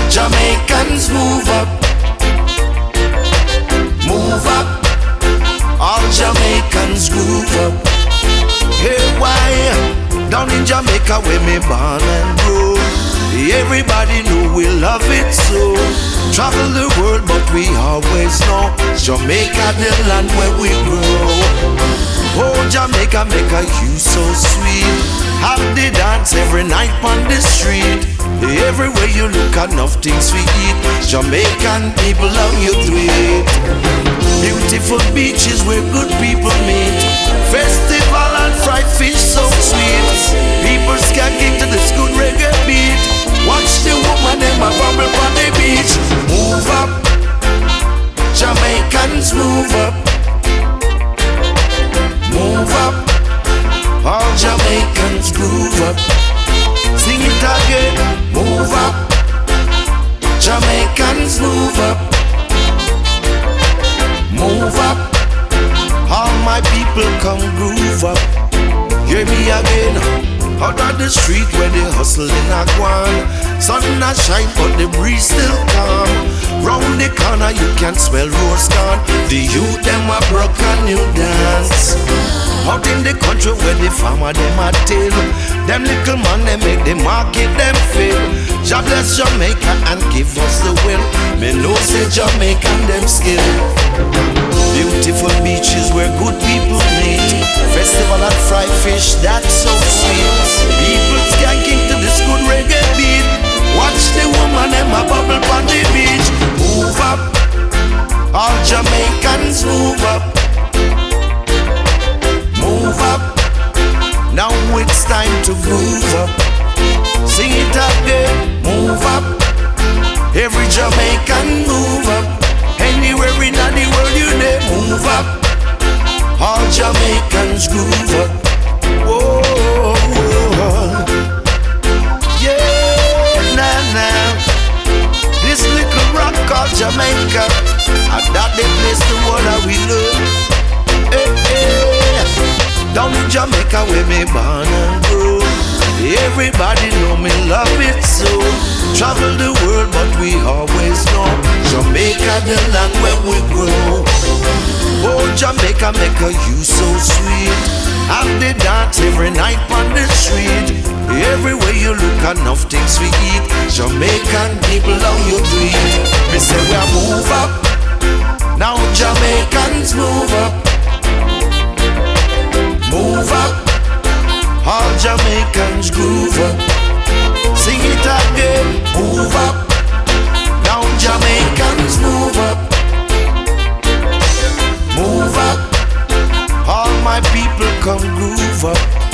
Jamaicans move up, move up. All Jamaicans groove up. Hey, why? Down in Jamaica where me born and grow, everybody know we love it so. Travel the world but we always know Jamaica the land where we grow. Oh, Jamaica make a you so sweet. Have the dance every night on the street. Everywhere you look enough things we eat. Jamaican people love you to it. Beautiful beaches where good people meet. Festival and fried fish so sweet. People skanking to this good reggae beat. Watch the woman them a bubble on the beach. Move up, Jamaicans move up. Move up, all Jamaicans groove up. Sing it again, move up, Jamaicans move up. Move up, all my people come groove up. Hear me again. Out on the street where they hustling a gwan. Sun not shine but the breeze still calm. Round the corner you can smell roast corn. The youth them a broke a new dance. Out in the country where the farmer them a till. Them little man they make the market them fill. God bless Jamaica and give us the will. Me know say Jamaican them skill. Beautiful beaches where good people meet. Festival and fried fish that's so sweet. People skanking to this good reggae beat. Watch the woman them a bubble on the beach. Move up, all Jamaicans move up. Move up, now it's time to groove up. Sing it again, move up. Every Jamaican move up. Anywhere in the world you there, move up. All Jamaicans groove up. Whoa, yeah, nah. This little rock called Jamaica, and that the place the world that we love. Down in Jamaica where me born and grow, everybody know me love it so. Travel the world but we always know Jamaica the land where we grow. Oh, Jamaica make a you so sweet. Have the dance every night on the street. Everywhere you look enough things we eat. Jamaican people love you to eat. Me say we a move up, now Jamaicans move up. Move up, all Jamaicans groove up. Sing it again, move up, now Jamaicans move up. Move up, all my people come groove up.